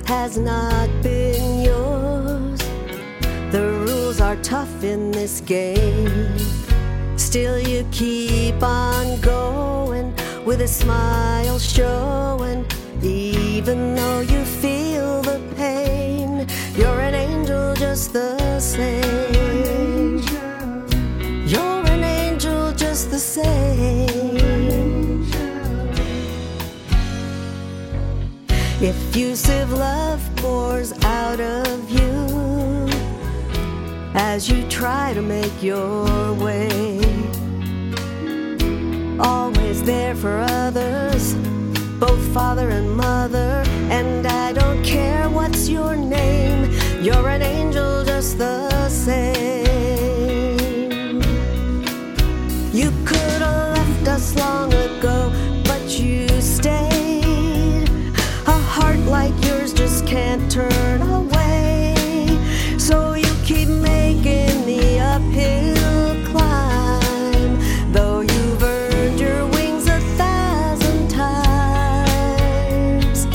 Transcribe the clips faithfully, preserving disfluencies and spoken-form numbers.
has not been yours. The rules are tough in this game. Still you keep on going with a smile showing. Even though you feel the pain, you're an angel just the same. You're an angel just the same. Effusive love pours out of you as you try to make your way. Always there for others, both father and mother. And I don't care what's your name, you're an angel just the same. You could have left us long ago, but you stayed. A heart like yours just can't turn away. So you keep making the uphill climb, though you've earned your wings a thousand times.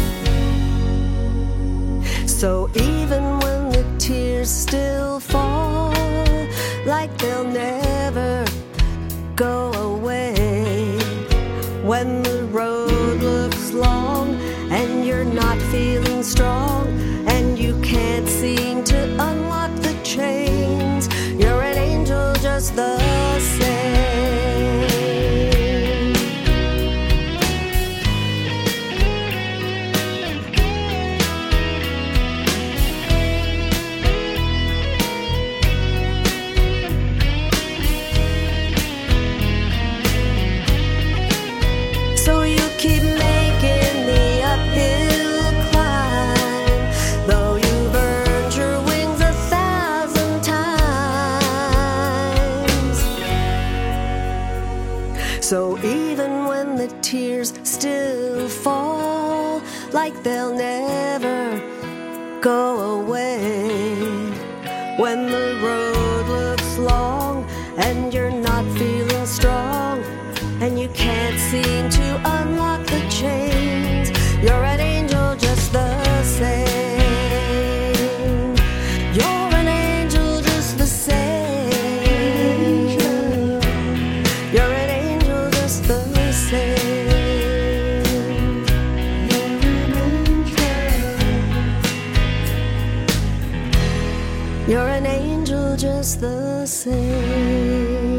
So even when the tears still fall, like they'll never go away, when the road looks long and you're not feeling strong, and you can't seem to unlock the chains, you're an angel just the same. So you keep making the uphill climb, though you've earned your wings a thousand times. So even when the tears still fall, like they'll never go away, when the road looks long and you're not feeling strong, and you can't seem to unlock the chains, you're an angel just the same. You're an angel just the same. You're an angel just the same. You're an angel just the same.